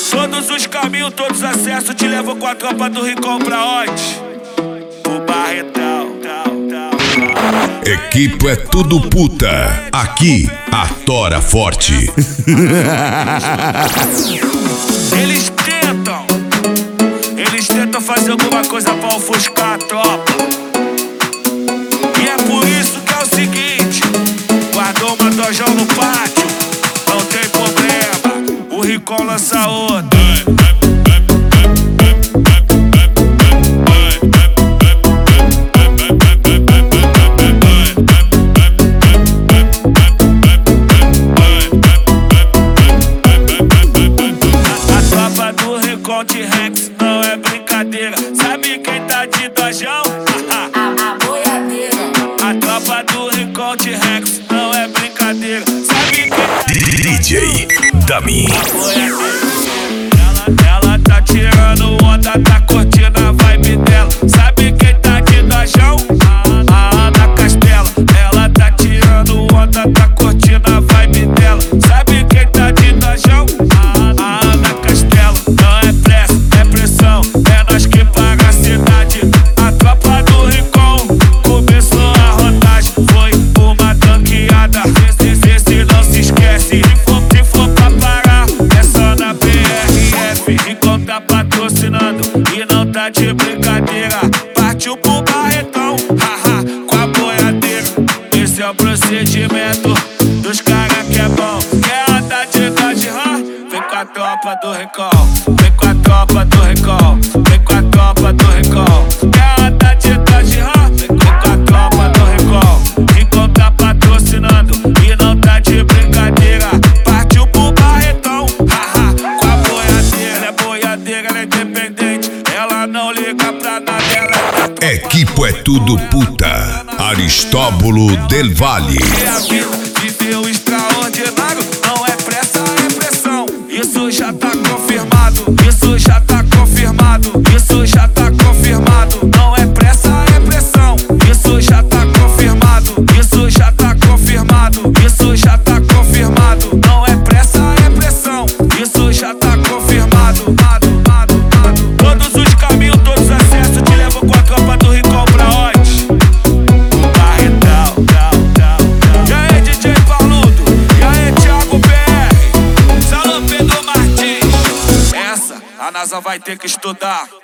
Todos os caminhos, todos os acessos te levam com a tropa do Ricão pra onde? O Barretão. Equipe é tudo puta. Aqui, a tora forte. Eles tentam fazer alguma coisa pra ofuscar a tropa. E é por isso que é o seguinte: guardou uma dojão no pátio, não tem problema, o Ricão lança outra. T-Rex não é brincadeira. Sabe quem tá de dojão? A boiadeira. A tropa do Ricão T-Rex não é brincadeira. Sabe quem tá de DJ Dami. A boiadeira. Ela tá tirando onda, tá curtindo a vibe dela. Sabe quem tá de dojão? A Ana Castela. Ela tá tirando onda, tá curtindo a vibe dela. Sabe quem tá de dojão? A Ana Castela. Não é pressa, é pressão, é nós que paga a cidade. A tropa do Ricão começou a rotagem. Foi uma tanqueada, vê se não se esquece. Se for pra parar, é só na BRF. Ricão tá patrocinando e não tá de brincadeira. Partiu pro Barretão, haha, com a boiadeira. Esse é o procedimento dos caras que é bom. Quer andar de Dodge Ram? Vem com a tropa do Ricão. Vem com a tropa do Ricão. Vem com a tropa do Ricão. Quer andar de Dodge Ram? Vem com a tropa do Ricão. Ricão tá patrocinando e não tá de brincadeira. Partiu pro Barretão, haha, com a boiadeira. Ela é boiadeira, ela é independente, ela não liga pra nada, ela é Equipe é tudo puta. Aristóbulo Del Valle. a vida viveu extraordinário. Não é pressa, é pressão. Isso já tá confirmado. Isso já tá confirmado. Isso já tá confirmado. Não é pressa, é pressão. Isso já tá confirmado. Isso já tá confirmado. Isso já tá confirmado. Não é pressa, é pressão. Isso já tá confirmado. Todos os caminhos, todos os acessos te levam com a tropa do Ricão pra onde? O Barretão. E aí, DJ Pauludo? E aí, Thiago BR? Salô, Pedro Martins. Essa a NASA vai ter que estudar.